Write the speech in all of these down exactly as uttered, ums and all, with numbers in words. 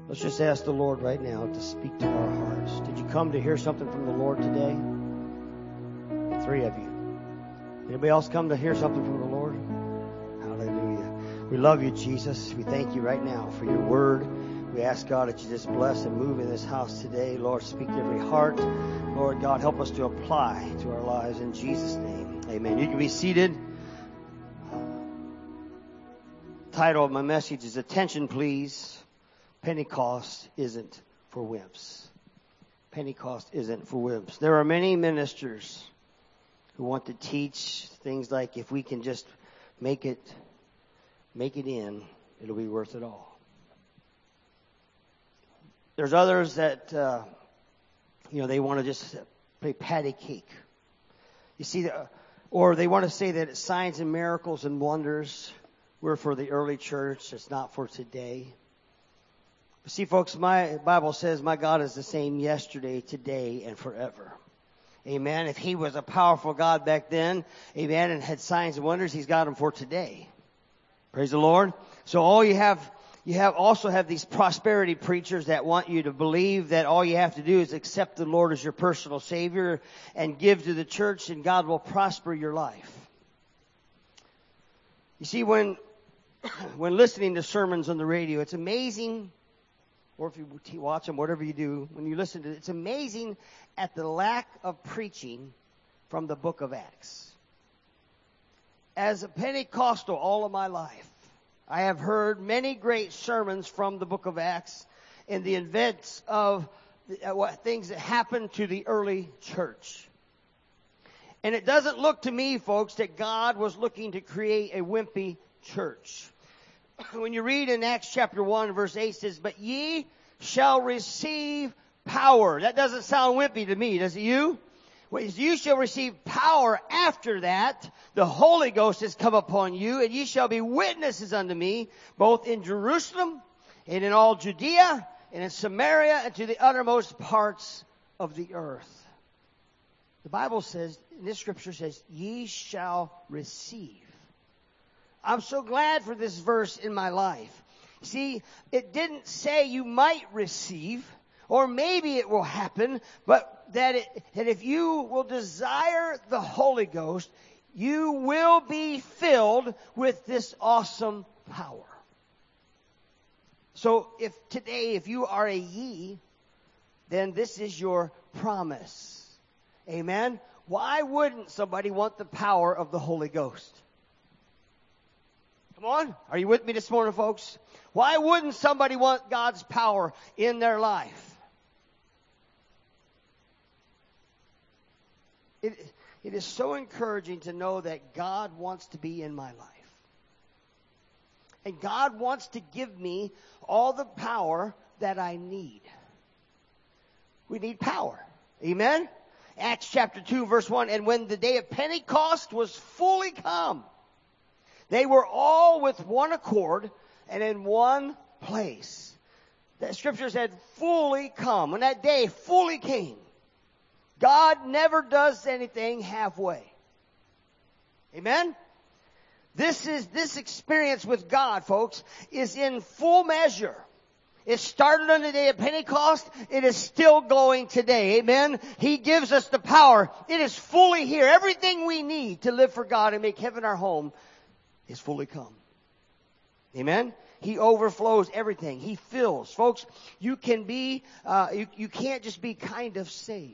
Let's just ask the Lord right now to speak to our hearts. Did you come to hear something from the Lord today? Three of you. Anybody else come to hear something from the Lord? Hallelujah. We love you, Jesus. We thank you right now for your word. We ask, God, that you just bless and move in this house today. Lord, speak to every heart. Lord God, help us to apply to our lives in Jesus' name. Amen. You can be seated. Title of my message is Attention, Please. Pentecost isn't for wimps. Pentecost isn't for wimps. There are many ministers who want to teach things like if we can just make it, make it in, it'll be worth it all. There's others that, uh, you know, they want to just play patty cake. You see, the, or they want to say that signs and miracles and wonders were for the early church. It's not for today. See, folks, my Bible says my God is the same yesterday, today, and forever. Amen. If he was a powerful God back then, amen, and had signs and wonders, he's got them for today. Praise the Lord. So all you have, you have also have these prosperity preachers that want you to believe that all you have to do is accept the Lord as your personal Savior and give to the church, and God will prosper your life. You see, when when listening to sermons on the radio, it's amazing. Or if you watch them, whatever you do, when you listen to it, it's amazing at the lack of preaching from the book of Acts. As a Pentecostal all of my life, I have heard many great sermons from the book of Acts and the events of the, uh, what things that happened to the early church. And it doesn't look to me, folks, that God was looking to create a wimpy church. When you read in Acts chapter one, verse eight, it says, but ye shall receive power. That doesn't sound wimpy to me, does it you? Well, you shall receive power after that. The Holy Ghost has come upon you, and ye shall be witnesses unto me, both in Jerusalem and in all Judea and in Samaria and to the uttermost parts of the earth. The Bible says, in this scripture says, ye shall receive. I'm so glad for this verse in my life. See, it didn't say you might receive, or maybe it will happen, but that, it, that if you will desire the Holy Ghost, you will be filled with this awesome power. So if today, if you are a ye, then this is your promise. Amen? Why wouldn't somebody want the power of the Holy Ghost? Come on. Are you with me this morning, folks? Why wouldn't somebody want God's power in their life? It, it is so encouraging to know that God wants to be in my life. And God wants to give me all the power that I need. We need power. Amen? Acts chapter two, verse one, and when the day of Pentecost was fully come, they were all with one accord and in one place. The scripture said fully come. When that day fully came, God never does anything halfway. Amen? This is, this experience with God, folks, is in full measure. It started on the day of Pentecost. It is still going today. Amen? He gives us the power. It is fully here. Everything we need to live for God and make heaven our home is fully come. Amen? He overflows everything. He fills. Folks, you can be, uh, you, you can't just be kind of saved.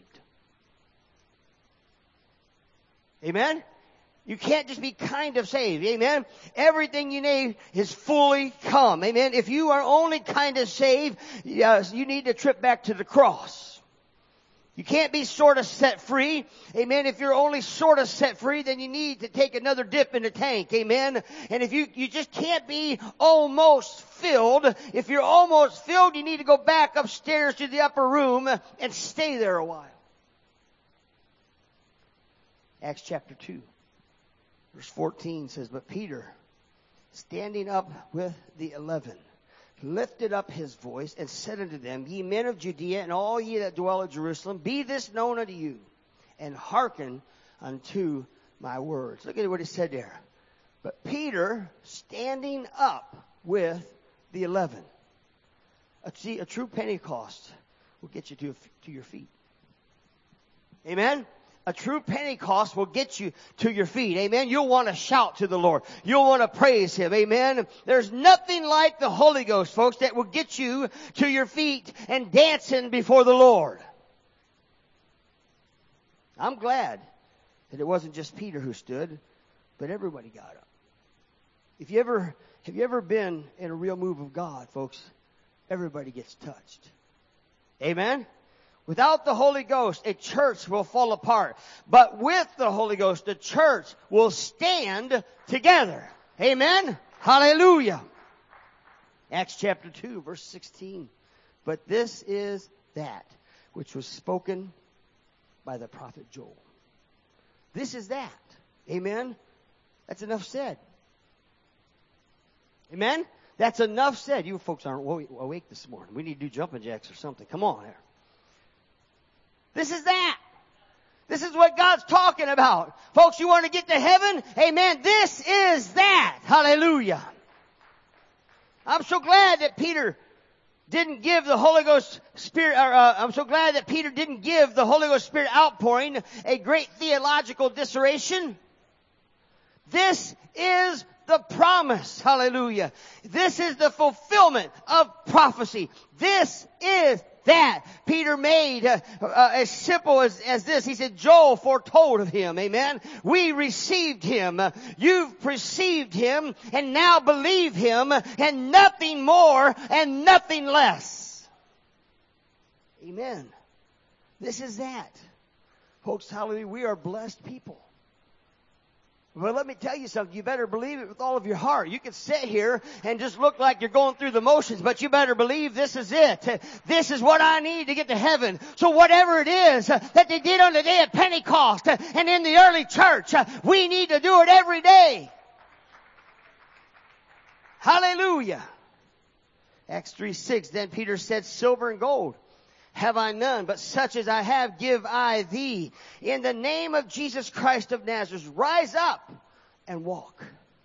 Amen? You can't just be kind of saved. Amen? Everything you need is fully come. Amen? If you are only kind of saved, uh, you need to trip back to the cross. You can't be sort of set free. Amen. If you're only sort of set free, then you need to take another dip in the tank. Amen. And if you, you just can't be almost filled. If you're almost filled, you need to go back upstairs to the upper room and stay there a while. Acts chapter two, verse fourteen says, but Peter, standing up with the eleven, lifted up his voice and said unto them, ye men of Judea and all ye that dwell at Jerusalem, be this known unto you, and hearken unto my words. Look at what he said there. But Peter, standing up with the eleven. A, see, a true Pentecost will get you to, to your feet. Amen? A true Pentecost will get you to your feet. Amen? You'll want to shout to the Lord. You'll want to praise Him. Amen? There's nothing like the Holy Ghost, folks, that will get you to your feet and dancing before the Lord. I'm glad that it wasn't just Peter who stood, but everybody got up. If you ever, have you ever been in a real move of God, folks? Everybody gets touched. Amen? Without the Holy Ghost, a church will fall apart. But with the Holy Ghost, the church will stand together. Amen? Hallelujah. Acts chapter two, verse sixteen. But this is that which was spoken by the prophet Joel. This is that. Amen? That's enough said. Amen? That's enough said. You folks aren't awake this morning. We need to do jumping jacks or something. Come on here. This is that. This is what God's talking about. Folks, you want to get to heaven? Amen. This is that. Hallelujah. I'm so glad that Peter didn't give the Holy Ghost Spirit, or, uh, I'm so glad that Peter didn't give the Holy Ghost Spirit outpouring a great theological dissertation. This is the promise. Hallelujah. This is the fulfillment of prophecy. This is that. Peter made uh, uh, as simple as, as this. He said, Joel foretold of him. Amen. We received him. Uh, you've perceived him and now believe him, and nothing more and nothing less. Amen. This is that. Folks, hallelujah, we are blessed people. Well, let me tell you something. You better believe it with all of your heart. You can sit here and just look like you're going through the motions, but you better believe this is it. This is what I need to get to heaven. So whatever it is that they did on the day of Pentecost and in the early church, we need to do it every day. Hallelujah. Acts three six, then Peter said, silver and gold have I none, but such as I have give I thee. In the name of Jesus Christ of Nazareth, rise up and walk.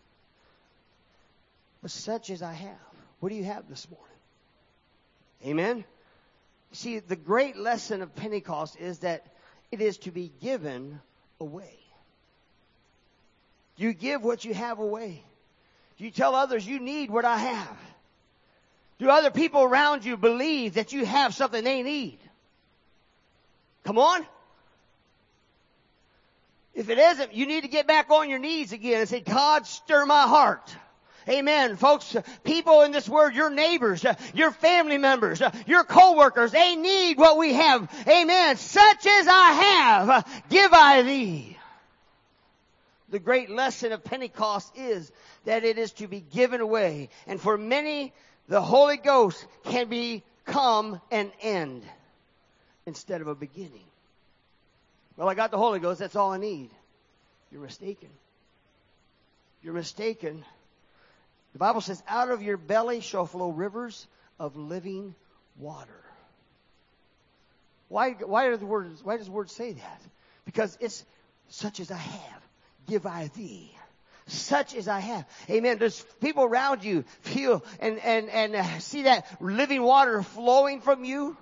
But such as I have. What do you have this morning? Amen? See, the great lesson of Pentecost is that it is to be given away. You give what you have away. You tell others you need what I have. Do other people around you believe that you have something they need? Come on. If it isn't, you need to get back on your knees again and say, God, stir my heart. Amen. Folks, people in this word, your neighbors, your family members, your co-workers, they need what we have. Amen. Such as I have, give I thee. The great lesson of Pentecost is that it is to be given away. And for many, the Holy Ghost can become an end instead of a beginning. Well, I got the Holy Ghost. That's all I need. You're mistaken. You're mistaken. The Bible says, out of your belly shall flow rivers of living water. Why, why, are the words, why does the word say that? Because it's such as I have, give I thee. Such as I have. Amen. There's people around you feel and, and, and uh, see that living water flowing from you.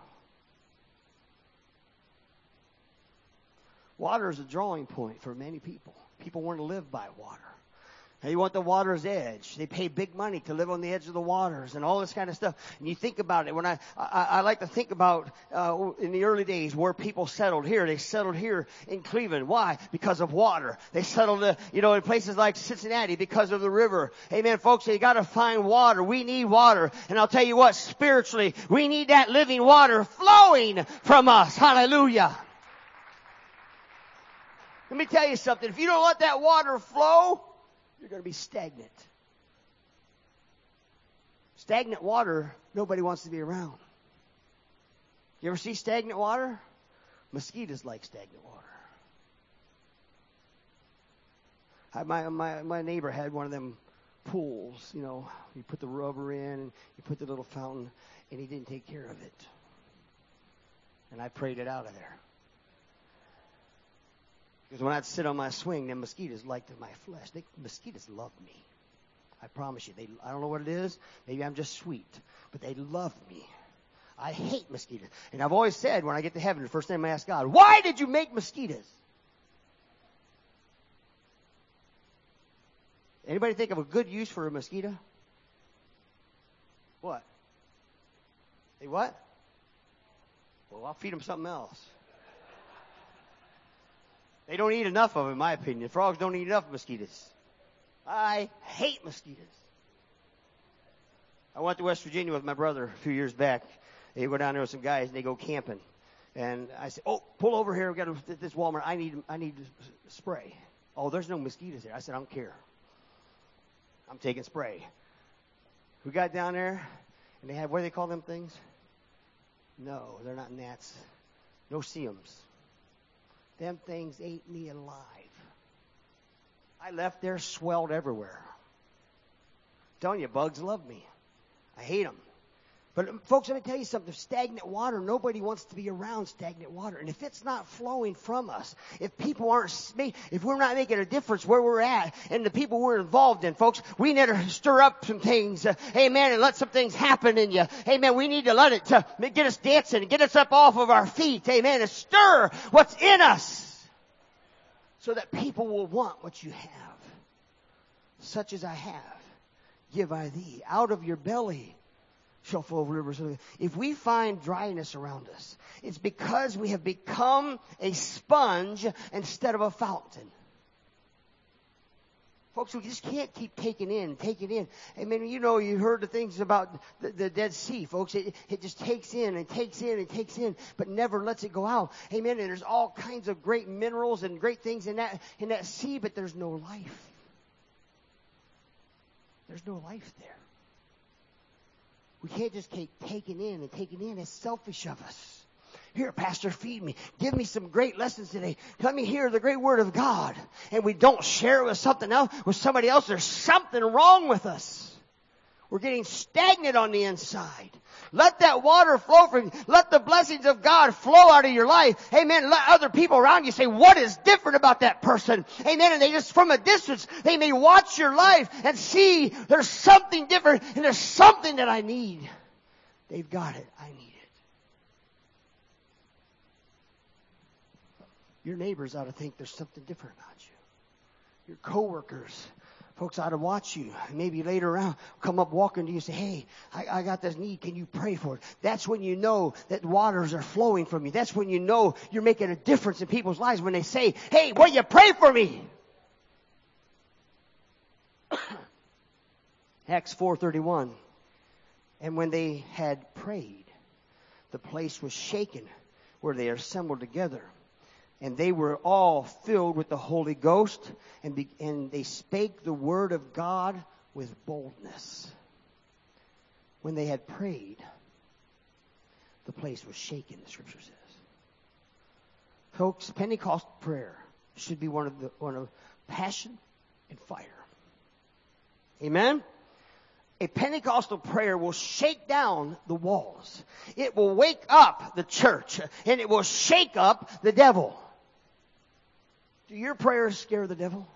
Water is a drawing point for many people. People want to live by water. They want the water's edge. They pay big money to live on the edge of the waters and all this kind of stuff. And you think about it. When I, I, I like to think about, uh, in the early days where people settled here. They settled here in Cleveland. Why? Because of water. They settled, uh, you know, in places like Cincinnati because of the river. Amen, folks. You gotta find water. We need water. And I'll tell you what, spiritually, we need that living water flowing from us. Hallelujah. Let me tell you something. If you don't let that water flow, you're going to be stagnant. Stagnant water, nobody wants to be around. You ever see stagnant water? Mosquitoes like stagnant water. I, my, my, my neighbor had one of them pools, you know. You put the rubber in and you put the little fountain, and he didn't take care of it. And I prayed it out of there. Because when I'd sit on my swing, them mosquitoes liked my flesh. They, mosquitoes love me. I promise you. They, I don't know what it is. Maybe I'm just sweet. But they love me. I hate mosquitoes. And I've always said when I get to heaven, the first thing I ask God, why did you make mosquitoes? Anybody think of a good use for a mosquito? What? They what? Well, I'll feed them something else. They don't eat enough of them, in my opinion. Frogs don't eat enough mosquitoes. I hate mosquitoes. I went to West Virginia with my brother a few years back. They go down there with some guys, and they go camping. And I said, oh, pull over here. We've got this Walmart. I need, I need spray. Oh, there's no mosquitoes there. I said, I don't care. I'm taking spray. We got down there, and they had, what do they call them things? No, they're not gnats. No-see-ums. Them things ate me alive. I left there, swelled everywhere. I'm telling you, bugs love me. I hate them. But folks, let me tell you something. Stagnant water, nobody wants to be around stagnant water. And if it's not flowing from us, if people aren't, if we're not making a difference where we're at and the people we're involved in, folks, we need to stir up some things. Uh, amen. And let some things happen in you. Amen. We need to let it uh, get us dancing and get us up off of our feet. Amen. And stir what's in us so that people will want what you have. Such as I have, give I thee. Out of your belly shall flow rivers. If we find dryness around us, it's because we have become a sponge instead of a fountain. Folks, we just can't keep taking in, taking in. I mean, you know, you heard the things about the, the Dead Sea, folks. It, it just takes in and takes in and takes in, but never lets it go out. Amen. And there's all kinds of great minerals and great things in that in that sea, but there's no life. There's no life there. We can't just keep taking in and taking in. It's selfish of us. Here, Pastor, feed me. Give me some great lessons today. Let me hear the great word of God. And we don't share it with something else, with somebody else. There's something wrong with us. We're getting stagnant on the inside. Let that water flow from you. Let the blessings of God flow out of your life. Amen. Let other people around you say, what is different about that person? Amen. And they just, from a distance, they may watch your life and see there's something different and there's something that I need. They've got it. I need it. Your neighbors ought to think there's something different about you. Your coworkers. Folks ought to watch you. Maybe later on, come up walking to you and say, hey, I, I got this need. Can you pray for it? That's when you know that waters are flowing from you. That's when you know you're making a difference in people's lives. When they say, hey, will you pray for me? Acts four thirty-one. And when they had prayed, the place was shaken where they are assembled together. And they were all filled with the Holy Ghost, and, be, and they spake the word of God with boldness. When they had prayed, the place was shaken, the Scripture says. Folks, Pentecostal prayer should be one of the one of passion and fire. Amen? A Pentecostal prayer will shake down the walls. It will wake up the church, and it will shake up the devil. Do your prayers scare the devil?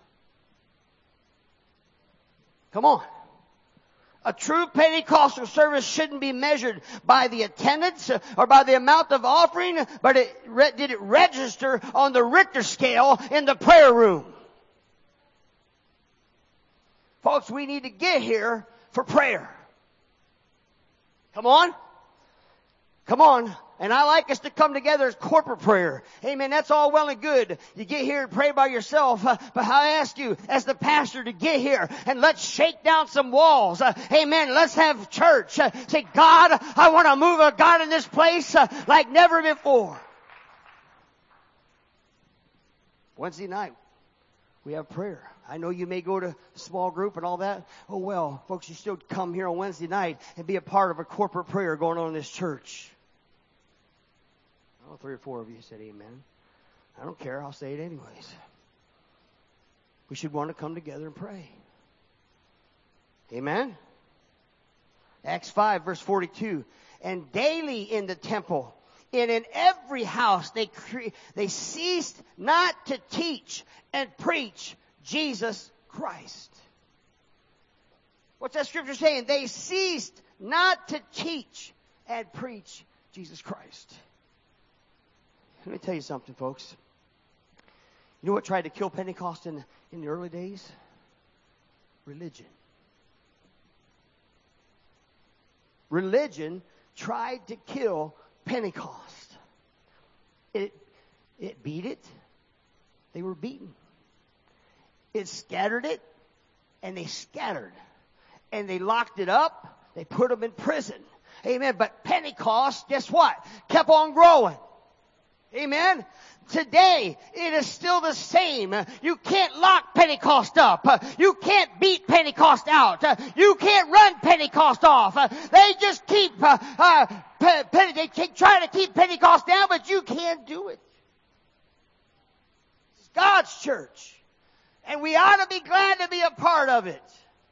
Come on. A true Pentecostal service shouldn't be measured by the attendance or by the amount of offering, but it, did it register on the Richter scale in the prayer room? Folks, we need to get here for prayer. Come on. Come on. And I like us to come together as corporate prayer. Amen. That's all well and good. You get here and pray by yourself. Uh, but I ask you, as the pastor, to get here and let's shake down some walls. Uh, amen. Let's have church. Uh, say, God, I want to move a God in this place uh, like never before. Wednesday night, we have prayer. I know you may go to small group and all that. Oh, well, folks, you still come here on Wednesday night and be a part of a corporate prayer going on in this church. Oh, three or four of you said amen. I don't care. I'll say it anyways. We should want to come together and pray. Amen? Acts five, verse forty-two. And daily in the temple, and in every house, they cre- they ceased not to teach and preach Jesus Christ. What's that scripture saying? They ceased not to teach and preach Jesus Christ. Let me tell you something, folks. You know what tried to kill Pentecost in, in the early days? Religion. Religion tried to kill Pentecost. It, it beat it. They were beaten. It scattered it, and they scattered. And they locked it up. They put them in prison. Amen. But Pentecost, guess what? Kept on growing. Amen. Today, it is still the same. You can't lock Pentecost up. You can't beat Pentecost out. You can't run Pentecost off. They just keep, uh, uh, they keep trying to keep Pentecost down, but you can't do it. It's God's church. And we ought to be glad to be a part of it.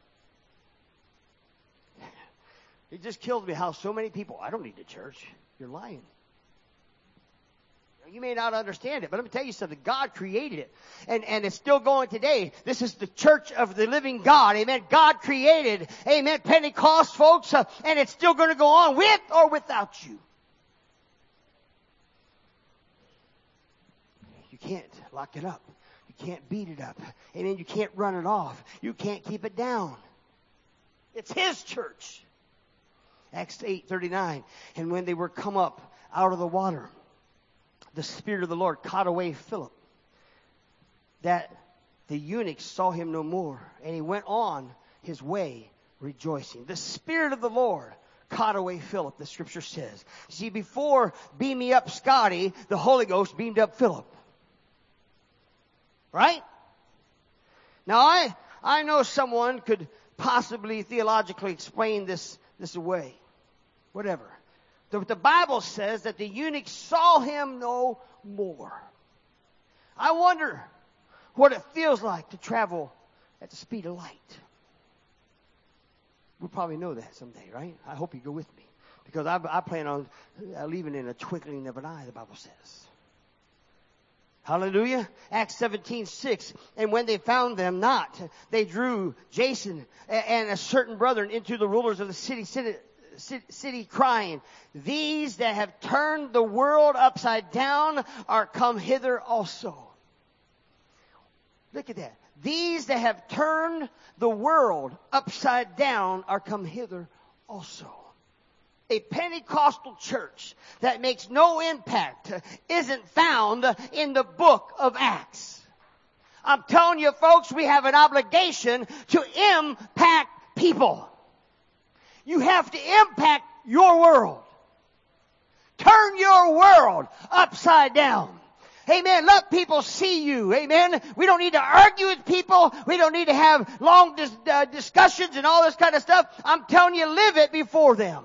It just kills me how so many people, I don't need the church. You're lying. You may not understand it, but let me tell you something. God created it. And, and it's still going today. This is the church of the living God. Amen. God created, amen, Pentecost, folks. Uh, and it's still going to go on with or without you. You can't lock it up. You can't beat it up. Amen. You can't run it off. You can't keep it down. It's His church. Acts eight thirty-nine. And when they were come up out of the water, the Spirit of the Lord caught away Philip, that the eunuch saw him no more, and he went on his way rejoicing. The Spirit of the Lord caught away Philip, the Scripture says. See, before beam me up Scotty, the Holy Ghost beamed up Philip. Right? Now, I I know someone could possibly theologically explain this, this away. Whatever. The, the Bible says that the eunuch saw him no more. I wonder what it feels like to travel at the speed of light. We'll probably know that someday, right? I hope you go with me. Because I, I plan on leaving in a twinkling of an eye, the Bible says. Hallelujah. Acts seventeen six. And when they found them not, they drew Jason and a certain brethren into the rulers of the city, city city crying, these that have turned the world upside down are come hither also. Look at that. These that have turned the world upside down are come hither also. A Pentecostal church that makes no impact isn't found in the book of Acts. I'm telling you, folks, we have an obligation to impact people. You have to impact your world. Turn your world upside down. Amen. Let people see you. Amen. We don't need to argue with people. We don't need to have long dis- uh, discussions and all this kind of stuff. I'm telling you, live it before them.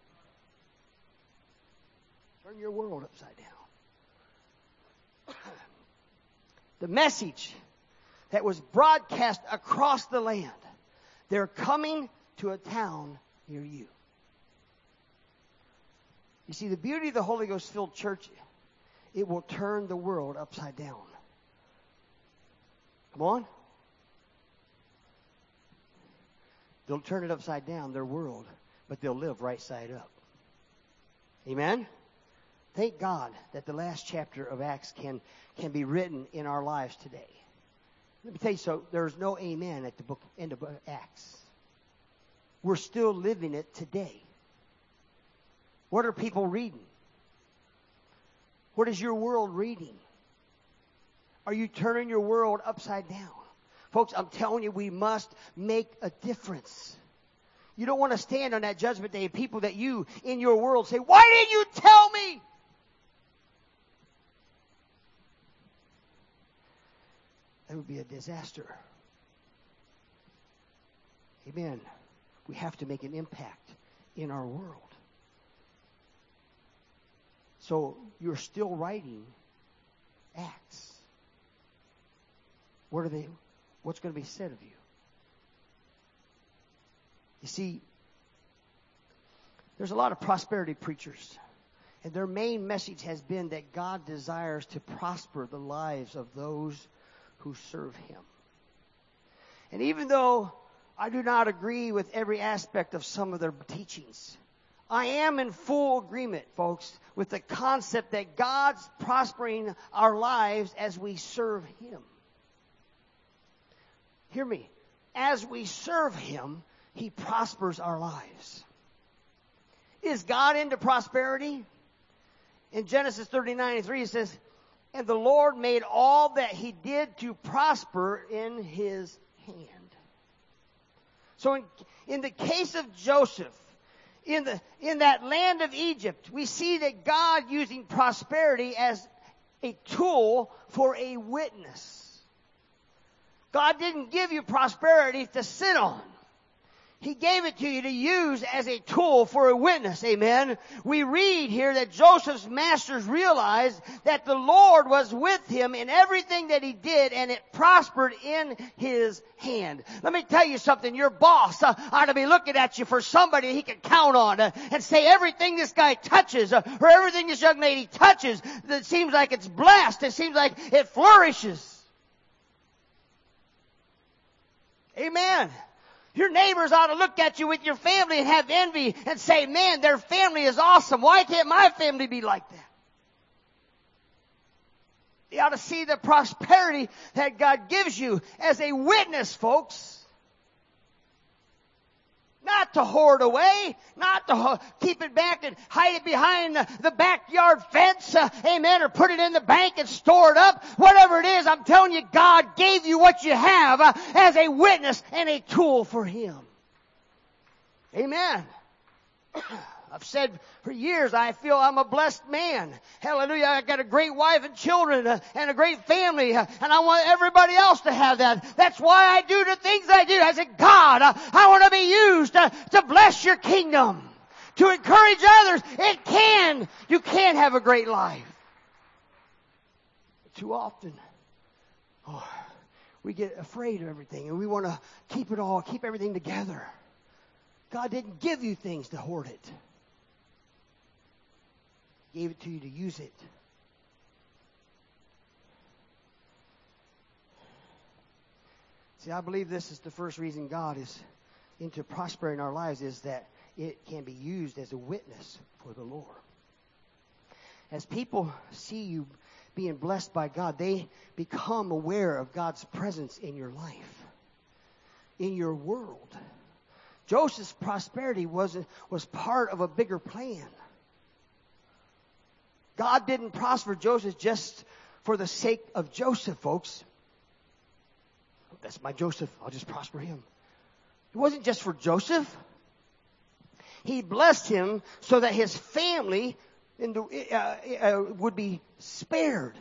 Turn your world upside down. The message that was broadcast across the land. They're coming to a town near you. You see, the beauty of the Holy Ghost-filled church, it will turn the world upside down. Come on. They'll turn it upside down, their world, but they'll live right side up. Amen? Thank God that the last chapter of Acts can, can be written in our lives today. Let me tell you so, there's no amen at the book, end of Acts. We're still living it today. What are people reading? What is your world reading? Are you turning your world upside down? Folks, I'm telling you, we must make a difference. You don't want to stand on that judgment day and people that you, in your world, say, why didn't you tell me? That would be a disaster. Amen. We have to make an impact in our world. So you're still writing Acts. What are they? What's going to be said of you? You see, there's a lot of prosperity preachers, and their main message has been that God desires to prosper the lives of those who serve Him. And even though I do not agree with every aspect of some of their teachings, I am in full agreement, folks, with the concept that God's prospering our lives as we serve Him. Hear me. As we serve Him, He prospers our lives. Is God into prosperity? In Genesis thirty-nine and three it says, and the Lord made all that He did to prosper in His hand. So in, in the case of Joseph, in the in that land of Egypt, we see that God using prosperity as a tool for a witness. God didn't give you prosperity to sit on. He gave it to you to use as a tool for a witness. Amen. We read here that Joseph's masters realized that the Lord was with him in everything that he did, and it prospered in his hand. Let me tell you something. Your boss uh, ought to be looking at you for somebody he can count on uh, and say everything this guy touches uh, or everything this young lady touches, that seems like it's blessed. It seems like it flourishes. Amen. Your neighbors ought to look at you with your family and have envy and say, man, their family is awesome. Why can't my family be like that? You ought to see the prosperity that God gives you as a witness, folks. Not to hoard away, not to ho- keep it back and hide it behind the, the backyard fence, uh, amen, or put it in the bank and store it up. Whatever it is, I'm telling you, God gave you what you have uh, as a witness and a tool for Him. Amen. I've said for years, I feel I'm a blessed man. Hallelujah. I got a great wife and children uh, and a great family. Uh, and I want everybody else to have that. That's why I do the things I do. I said, God, uh, I want to be used uh, to bless your kingdom. To encourage others. It can. You can have a great life. But too often, oh, we get afraid of everything. And we want to keep it all, keep everything together. God didn't give you things to hoard it. He gave it to you to use it. See, I believe this is the first reason God is into prospering our lives, is that it can be used as a witness for the Lord. As people see you being blessed by God, they become aware of God's presence in your life, in your world. Joseph's prosperity was, was part of a bigger plan. God didn't prosper Joseph just for the sake of Joseph, folks. That's my Joseph. I'll just prosper him. It wasn't just for Joseph. He blessed him so that his family in the, uh, uh, would be spared.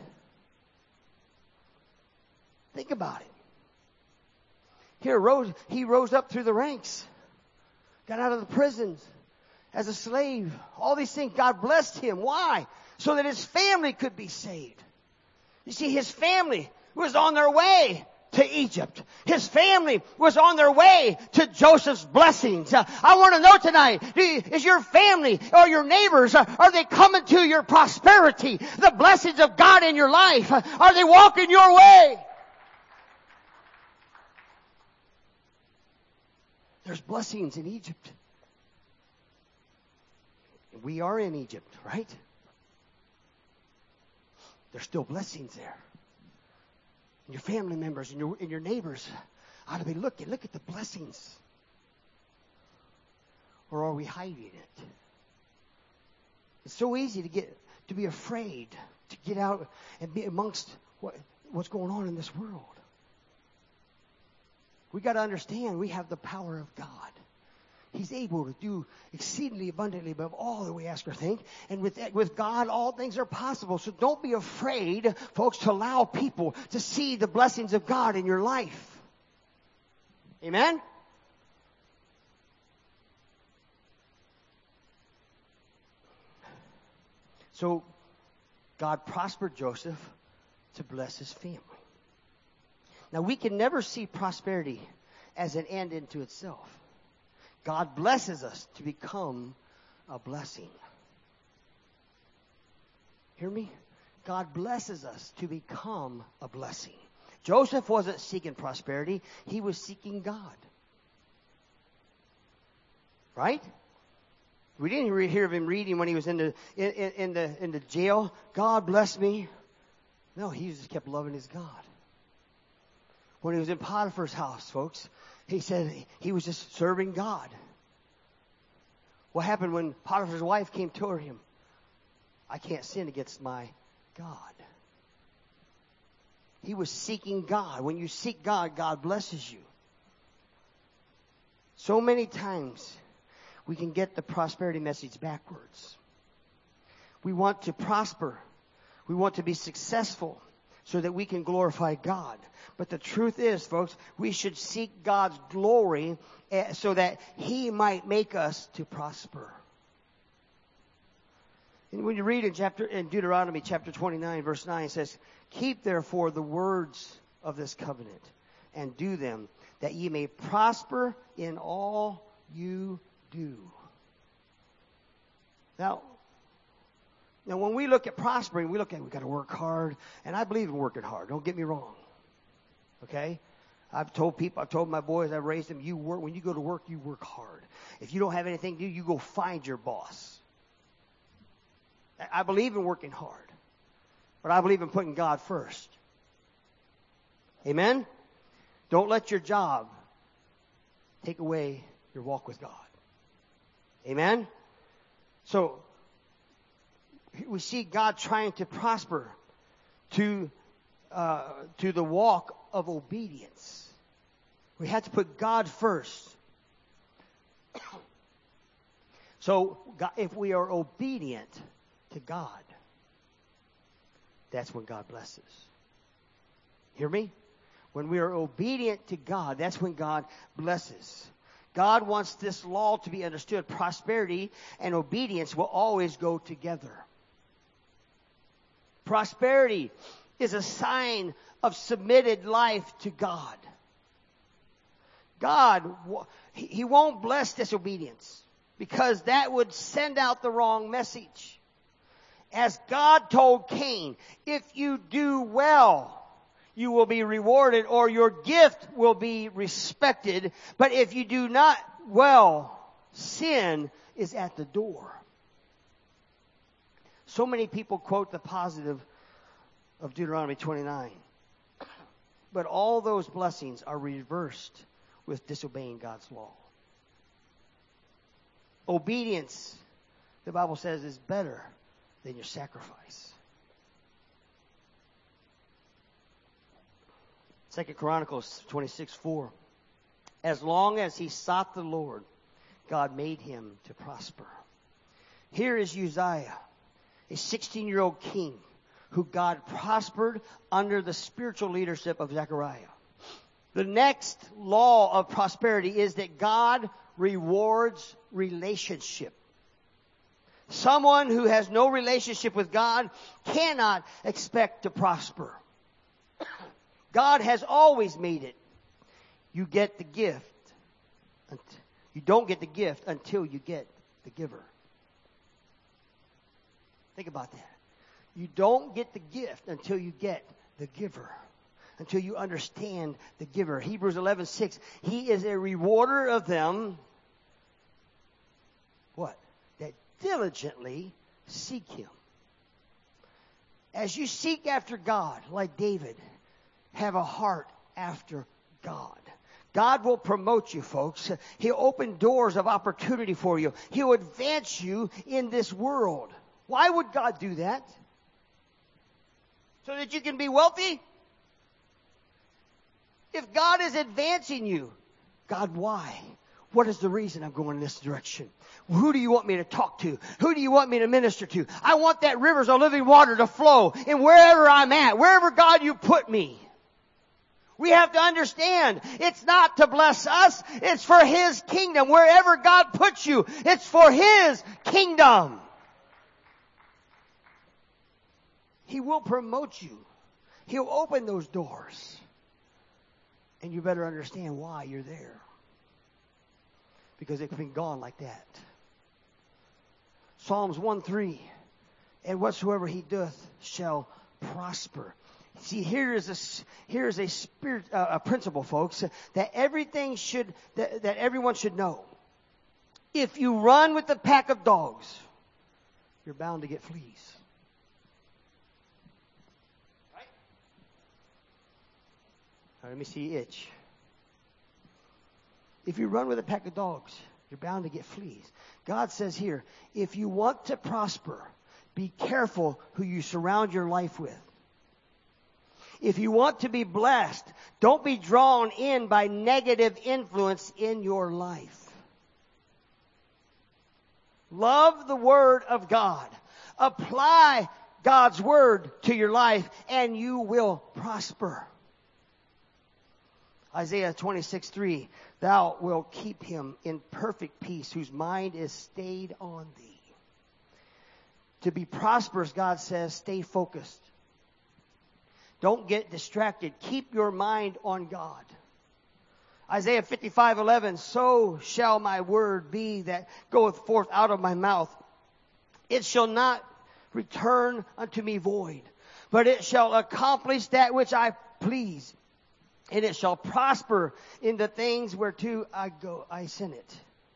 Think about it. Here, rose, he rose up through the ranks. Got out of the prisons as a slave. All these things, God blessed him. Why? So that his family could be saved. You see, his family was on their way to Egypt. His family was on their way to Joseph's blessings. Uh, I want to know tonight, do you, is your family or your neighbors, uh, are they coming to your prosperity? The blessings of God in your life, uh, are they walking your way? There's blessings in Egypt. We are in Egypt, right? There's still blessings there. And your family members and your, and your neighbors ought to be looking. Look at the blessings. Or are we hiding it? It's so easy to get to be afraid to get out and be amongst what, what's going on in this world. We got to understand we have the power of God. He's able to do exceedingly abundantly above all that we ask or think. And with, with God, all things are possible. So don't be afraid, folks, to allow people to see the blessings of God in your life. Amen? So God prospered Joseph to bless his family. Now, we can never see prosperity as an end into itself. God blesses us to become a blessing. Hear me? God blesses us to become a blessing. Joseph wasn't seeking prosperity. He was seeking God. Right? We didn't re- hear of him reading when he was in the in, in, in the in the jail. God bless me. No, he just kept loving his God. When he was in Potiphar's house, folks, he said he was just serving God. What happened when Potiphar's wife came toward him? I can't sin against my God. He was seeking God. When you seek God, God blesses you. So many times we can get the prosperity message backwards. We want to prosper. We want to be successful so that we can glorify God. But the truth is, folks, we should seek God's glory so that He might make us to prosper. And when you read in chapter in Deuteronomy chapter twenty-nine, verse nine, it says, "Keep therefore the words of this covenant, and do them, that ye may prosper in all you do." Now, now when we look at prospering, we look at, we got to work hard, and I believe in working hard. Don't get me wrong. Okay? I've told people, I've told my boys, I've raised them, you work, when you go to work, you work hard. If you don't have anything to do, you go find your boss. I believe in working hard, but I believe in putting God first. Amen? Don't let your job take away your walk with God. Amen? So, we see God trying to prosper to uh, to the walk of obedience. We have to put God first. So, God, if we are obedient to God, that's when God blesses. Hear me? When we are obedient to God, that's when God blesses. God wants this law to be understood. Prosperity and obedience will always go together. Prosperity is a sign of submitted life to God. God, He won't bless disobedience because that would send out the wrong message. As God told Cain, if you do well, you will be rewarded, or your gift will be respected. But if you do not well, sin is at the door. So many people quote the positive of Deuteronomy twenty-nine. But all those blessings are reversed with disobeying God's law. Obedience, the Bible says, is better than your sacrifice. Second Chronicles twenty-six four. As long as he sought the Lord, God made him to prosper. Here is Uzziah, a sixteen-year-old king who God prospered under the spiritual leadership of Zechariah. The next law of prosperity is that God rewards relationship. Someone who has no relationship with God cannot expect to prosper. God has always made it. You get the gift. You don't get the gift until you get the giver. Think about that. You don't get the gift until you get the giver. Until you understand the giver. Hebrews eleven six. He is a rewarder of them. What? That diligently seek Him. As you seek after God, like David, have a heart after God. God will promote you, folks. He'll open doors of opportunity for you. He'll advance you in this world. Why would God do that? So that you can be wealthy? If God is advancing you, God, why? What is the reason I'm going in this direction? Who do you want me to talk to? Who do you want me to minister to? I want that rivers of living water to flow in wherever I'm at, wherever God you put me. We have to understand, it's not to bless us, it's for His kingdom. Wherever God puts you, it's for His kingdom. He will promote you. He'll open those doors. And you better understand why you're there. Because it's been gone like that. Psalms one three. And whatsoever he doth shall prosper. See, here is a, here is a spirit, uh, a principle, folks, that everything should, that, that everyone should know. If you run with a pack of dogs, you're bound to get fleas. Right? All right, let me see you itch. If you run with a pack of dogs, you're bound to get fleas. God says here, if you want to prosper, be careful who you surround your life with. If you want to be blessed, don't be drawn in by negative influence in your life. Love the Word of God. Apply God's Word to your life and you will prosper. Isaiah twenty-six three, thou wilt keep him in perfect peace whose mind is stayed on thee. To be prosperous, God says, stay focused. Don't get distracted. Keep your mind on God. Isaiah fifty-five eleven, so shall my word be that goeth forth out of my mouth. It shall not return unto me void, but it shall accomplish that which I please, and it shall prosper in the things whereto I go, I send it.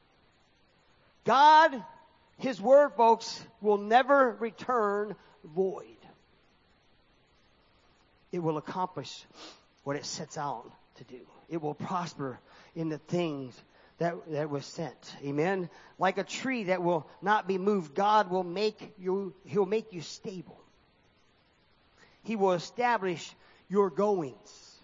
God, His word, folks, will never return void. It will accomplish what it sets out to do. It will prosper in the things that, that was sent. Amen? Like a tree that will not be moved, God will make you, He'll make you stable. He will establish your goings.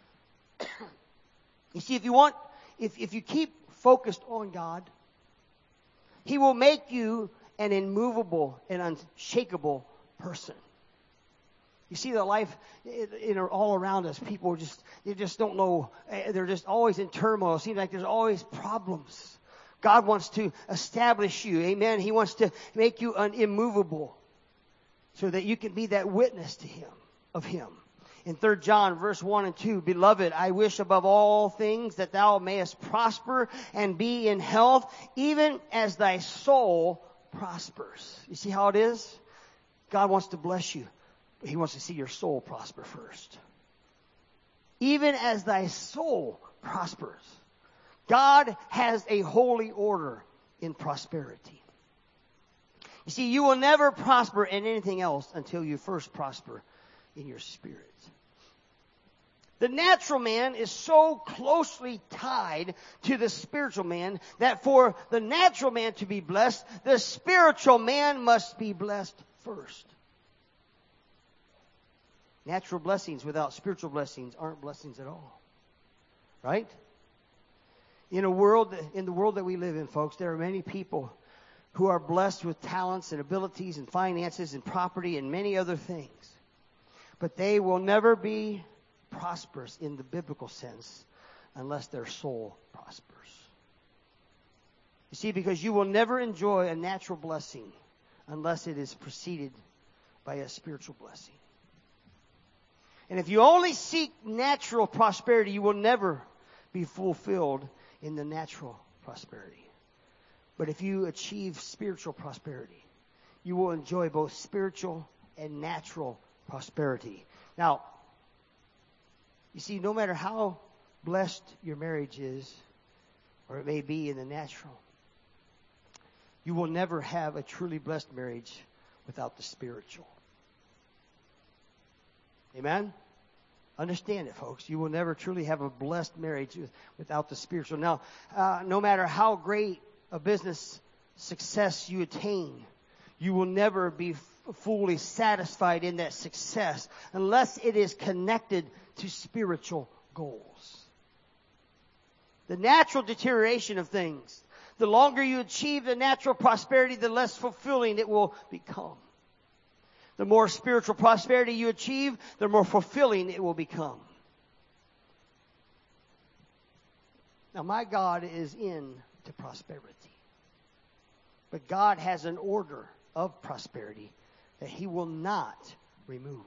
You see, if you want, if, if you keep focused on God, He will make you an immovable and unshakable person. You see the life you know, all around us. People just, they just don't know. They're just always in turmoil. It seems like there's always problems. God wants to establish you. Amen. He wants to make you an immovable so that you can be that witness to Him, of Him. In Third John verse one and two, Beloved, I wish above all things that thou mayest prosper and be in health, even as thy soul prospers. You see how it is? God wants to bless you. But He wants to see your soul prosper first. Even as thy soul prospers. God has a holy order in prosperity. You see, you will never prosper in anything else until you first prosper in your spirit. The natural man is so closely tied to the spiritual man that for the natural man to be blessed, the spiritual man must be blessed first. Natural blessings without spiritual blessings aren't blessings at all. Right? In a world, in the world that we live in, folks, there are many people who are blessed with talents and abilities and finances and property and many other things. But they will never be prosperous in the biblical sense unless their soul prospers. You see, because you will never enjoy a natural blessing unless it is preceded by a spiritual blessing. And if you only seek natural prosperity, you will never be fulfilled in the natural prosperity. But if you achieve spiritual prosperity, you will enjoy both spiritual and natural prosperity. Now, you see, no matter how blessed your marriage is, or it may be in the natural, you will never have a truly blessed marriage without the spiritual. Amen? Understand it, folks. You will never truly have a blessed marriage without the spiritual. Now, uh, no matter how great a business success you attain, you will never be f- fully satisfied in that success unless it is connected to spiritual goals. The natural deterioration of things, the longer you achieve the natural prosperity, the less fulfilling it will become. The more spiritual prosperity you achieve, the more fulfilling it will become. Now, my God is into prosperity. But God has an order of prosperity that He will not remove.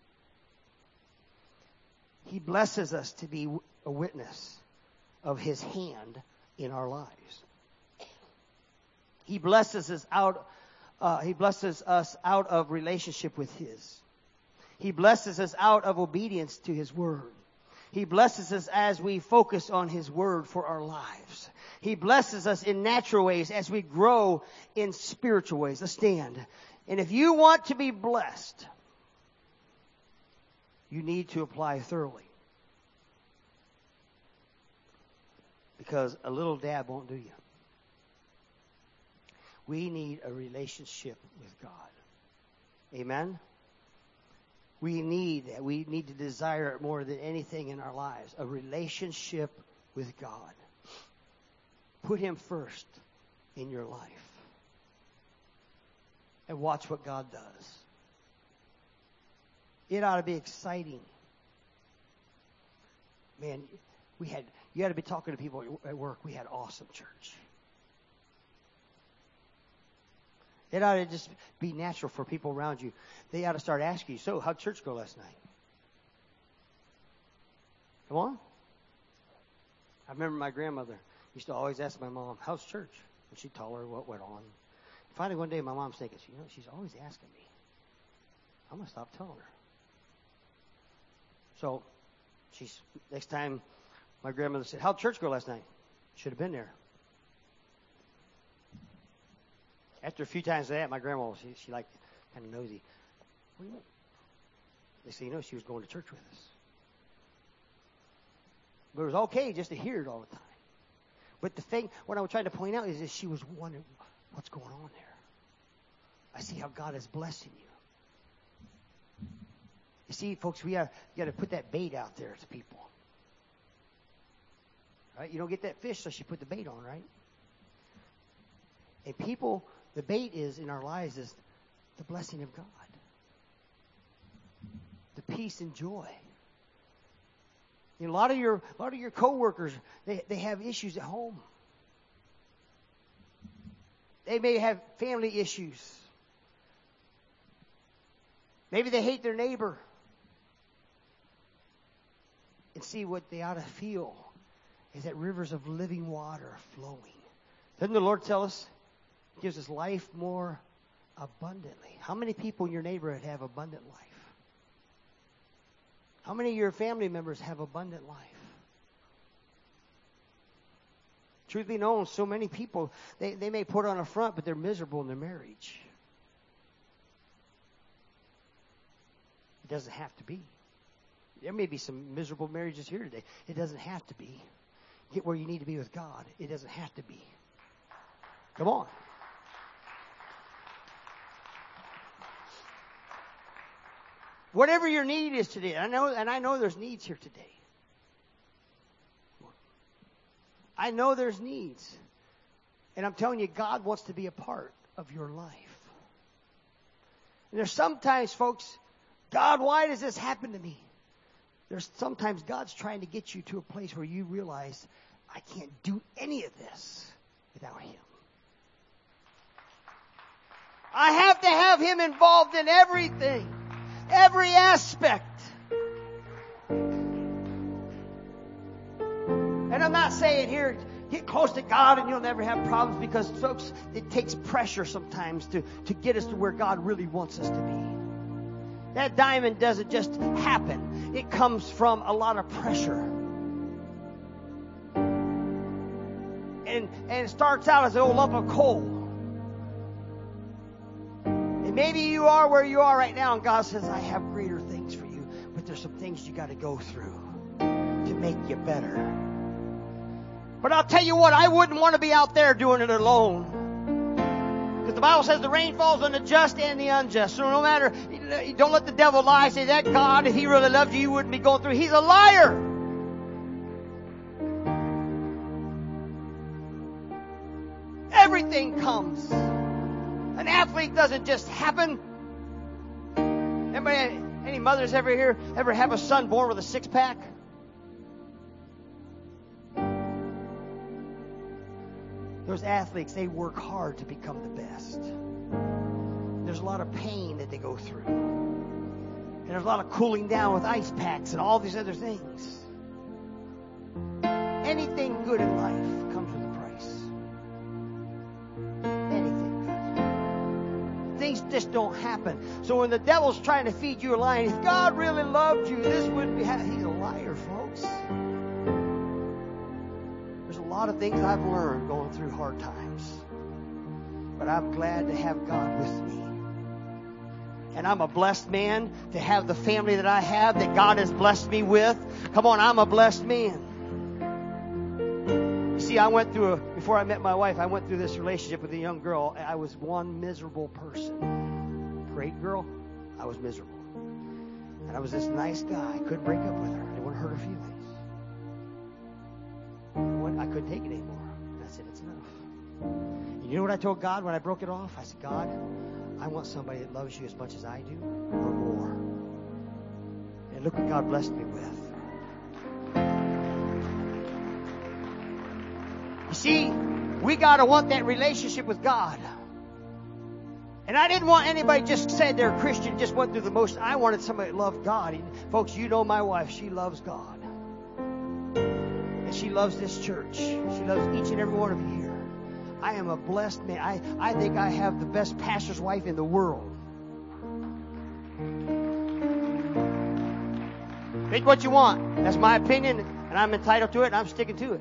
He blesses us to be a witness of His hand in our lives. He blesses us out Uh, he blesses us out of relationship with His. He blesses us out of obedience to His word. He blesses us as we focus on His Word for our lives. He blesses us in natural ways as we grow in spiritual ways. Let's stand. And if you want to be blessed, you need to apply thoroughly. Because a little dab won't do you. We need a relationship with God. Amen? We need that. We need to desire it more than anything in our lives. A relationship with God. Put Him first in your life. And watch what God does. It ought to be exciting. Man, we had, you got to be talking to people at work. We had awesome church. It ought to just be natural for people around you. They ought to start asking you, so how'd church go last night? Come on. I remember my grandmother used to always ask my mom, how's church? And she'd tell her what went on. Finally one day my mom's thinking, you know, she's always asking me. I'm going to stop telling her. So she's next time my grandmother said, how'd church go last night? Should have been there. After a few times of that, my grandma, she, she like kind of nosy. What do you mean? They say, you know, she was going to church with us. But it was okay just to hear it all the time. But the thing, what I was trying to point out is that she was wondering, what's going on there? I see how God is blessing you. You see, folks, we have got to put that bait out there to people. Right? You don't get that fish unless you put the bait on, right? And people, the bait is in our lives is the blessing of God. The peace and joy. You know, a lot of your a lot of your coworkers, they, they have issues at home. They may have family issues. Maybe they hate their neighbor. And see, what they ought to feel is that rivers of living water are flowing. Doesn't the Lord tell us? He gives us life more abundantly. How many people in your neighborhood have abundant life? How many of your family members have abundant life? Truth be known, so many people, they, they may put on a front, but they're miserable in their marriage. It doesn't have to be. There may be some miserable marriages here today. It doesn't have to be. Get where you need to be with God. It doesn't have to be. Come on. Whatever your need is today, I know, and I know there's needs here today. I know there's needs. And I'm telling you, God wants to be a part of your life. And there's sometimes, folks, God, why does this happen to me? There's sometimes God's trying to get you to a place where you realize, I can't do any of this without Him. I have to have Him involved in everything. Every aspect. And I'm not saying here, get close to God and you'll never have problems, because, folks, it takes pressure sometimes to, to get us to where God really wants us to be. That diamond doesn't just happen. It comes from a lot of pressure. And, and it starts out as an old lump of coal. Maybe you are where you are right now, and God says, I have greater things for you. But there's some things you got to go through to make you better. But I'll tell you what, I wouldn't want to be out there doing it alone. Because the Bible says the rain falls on the just and the unjust. So no matter, don't let the devil lie. Say that God, if He really loved you, you wouldn't be going through. He's a liar. Everything comes. An athlete doesn't just happen. Anybody, any mothers ever here ever have a son born with a six pack? Those athletes, they work hard to become the best. There's a lot of pain that they go through. And there's a lot of cooling down with ice packs and all these other things. Anything good in life comes with a price. Anything good. Things to just don't happen. So when the devil's trying to feed you a lie, if God really loved you, this wouldn't be happening. He's a liar, folks. There's a lot of things I've learned going through hard times. But I'm glad to have God with me. And I'm a blessed man to have the family that I have, that God has blessed me with. Come on, I'm a blessed man. You see, I went through, a, before I met my wife, I went through this relationship with a young girl. I was one miserable person. Great girl, I was miserable. And I was this nice guy. I couldn't break up with her. I didn't want to hurt her feelings. I couldn't take it anymore. And I said, it's enough. And you know what I told God when I broke it off? I said, God, I want somebody that loves you as much as I do, or more. And look what God blessed me with. You see, we got to want that relationship with God. And I didn't want anybody just said they're a Christian, just went through the motion. I wanted somebody that loved God. And folks, you know my wife. She loves God. And she loves this church. She loves each and every one of you here. I am a blessed man. I, I think I have the best pastor's wife in the world. Think what you want. That's my opinion, and I'm entitled to it, and I'm sticking to it.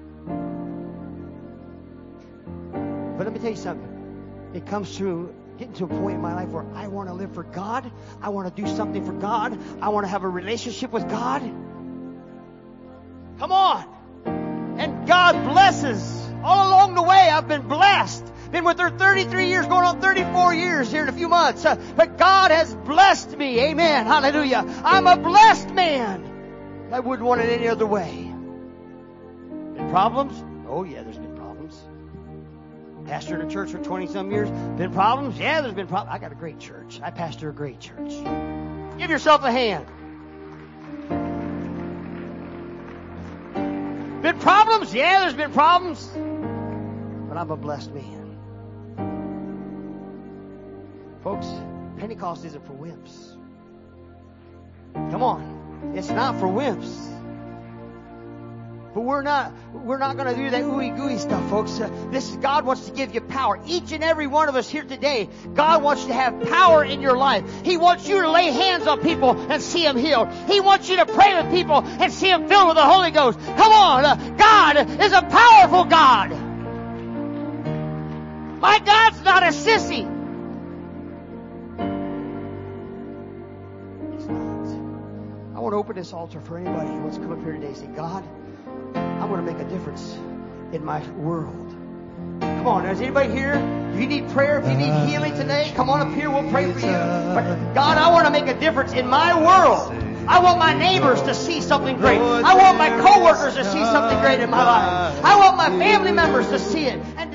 But let me tell you something. It comes through getting to a point in my life where I want to live for God. I want to do something for God. I want to have a relationship with God. Come on. And God blesses. All along the way, I've been blessed. Been with her thirty-three years, going on thirty-four years here in a few months. Uh, but God has blessed me. Amen. Hallelujah. I'm a blessed man. I wouldn't want it any other way. Been problems? Oh, yeah, there's been problems. Pastored a church for twenty-some years. Been problems? Yeah, there's been problems. I got a great church. I pastor a great church. Give yourself a hand. Been problems? Yeah, there's been problems. But I'm a blessed man. Folks, Pentecost isn't for wimps. Come on. It's not for wimps. But we're not we're not going to do that ooey gooey stuff, folks. Uh, this is God wants to give you power. Each and every one of us here today, God wants to have power in your life. He wants you to lay hands on people and see them healed. He wants you to pray with people and see them filled with the Holy Ghost. Come on, uh, God is a powerful God. My God's not a sissy. He's not. I want to open this altar for anybody who wants to come up here today and say, God, I want to make a difference in my world. Come on, is anybody here? If you need prayer, if you need healing today, come on up here, we'll pray for you. But God, I want to make a difference in my world. I want my neighbors to see something great. I want my coworkers to see something great in my life. I want my family members to see it. And